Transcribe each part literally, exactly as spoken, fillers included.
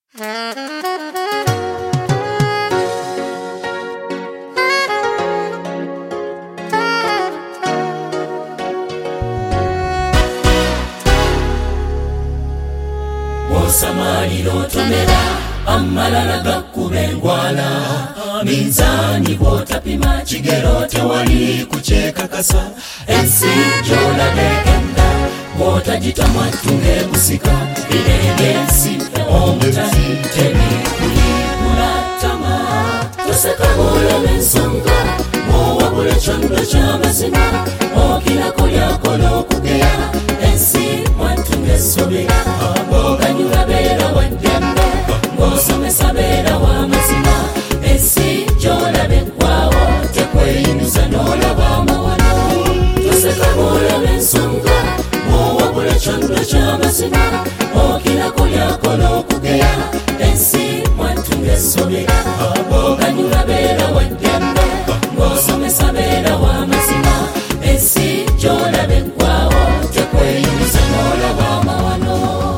Osamaliro tomera amalala gakubengwala minzani bwotapima kigero tewali kukyekakasa ensi gy'olabye enda bw'otagitamu attunga ebusika birenge ensi omutali tebikuligula ttama toseka bw'olaba ensonga bw'owabula ekyando ky'amazima okirako lyakola okugeya ensi mwattunga essobera bw'oganyula beera waddembe bw'osomesa beera w'amazima ensi gy'olaba eggwaawo tekweyinuza n'olaba amawano toseka bw'olaba ensonga bw'owabula ekyando ky'amazima okirako lyakola okugeya ensi mwattunga essobera bw'oganyula beera waddembe bw'osomesa beera w'amazima ensi gy'olaba eggwaawo tekweyinuza n'olaba amawano.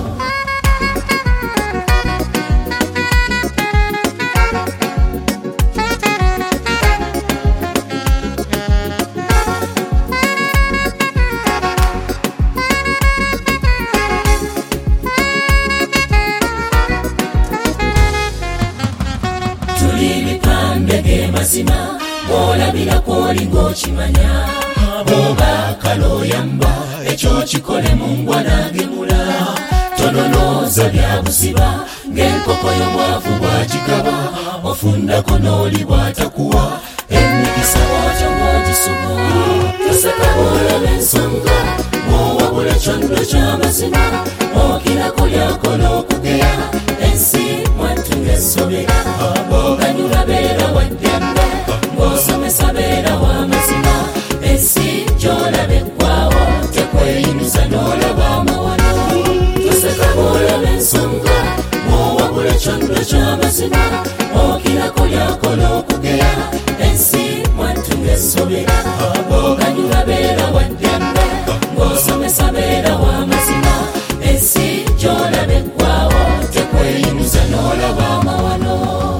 Bw'olabira kw'olinga okimanya bw'oba kalooyamba ekyo kikole mu ngwa n'agemula tononooza bya buziba ng'enkoko y'omwavu bw'agigaba ofundako n'oli bw'atakuwa emikisa bw'atyo bw'ogisuma toseka bw'olaba ensonga bw'owabula ekyando ky'amazima okirako lyakola okugeya ensi mwattunga essobera bw'oganyula beera waddembe bw'osomesa beera w'amazima ensi gy'olaba eggwaawo tekweyinuza n'olaba amawano toseka bw'olaba ensonga bw'owabula ekyando ky'amazima okirako lyakola okugeya ensi mwattunga essobera bw'oganyula beera waddembe bw'osomesa beera w'amazima ensi gy'olaba eggwaawo tekweyinuza n'olaba amawano.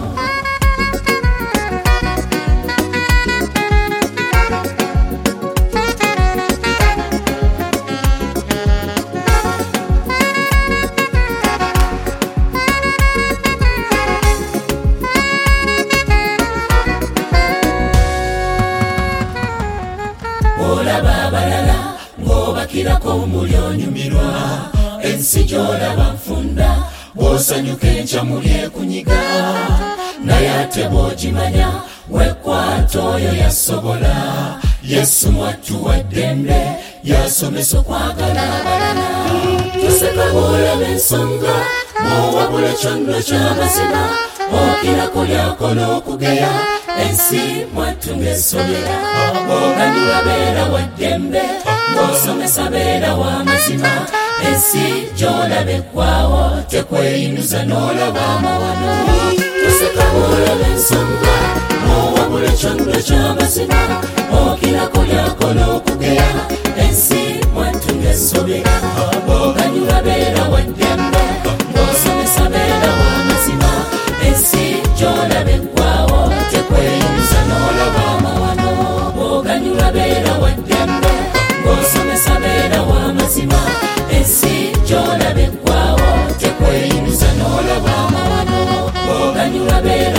Olaba abalala ng'obakirako omuli onyumirwa ensi gy'olaba nfunda bw'osanyuka enkya muli ekunyiga naye ate bw'ogimanya wekwata oyo yasobola Yesu mwattu wa ddembe yasomesa okwagala abalala toseka bw'olaba ensonga bw'owabula ekyando ky'amazima okirako lyakola okugeya ensi mwattunga essobera bw'oganyula beera waddembe bw'osomesa beera w'amazima ensi gy'olaba eggwaawo tekweyinuza n'olaba amawano toseka bw'olaba ensonga bw'owabula ekyando ky'amazima okirako lyakola okugeya ensi mwattunga essobera bw'oganyula beera waddembe bw'osomesa beera w'amazima ensi gy'olaba eggwaawo tekweyinuza n'olaba amawano toseka bw'olaba ensonga bw'owabula ekyando ky'amazima okirako lyakola okugeya ensi mwattunga essobera bw'oganyula beera waddembe bw'osomesa beera w'amazima ensi gy'olaba eggwaawo tekweyinuza n'olaba amawano bw'oganyula beera waddembe bw'osomesa beera w'amazima ensi gy'olaba eggwaawo tekweyinuza n'olaba amawano bw'oganyula beera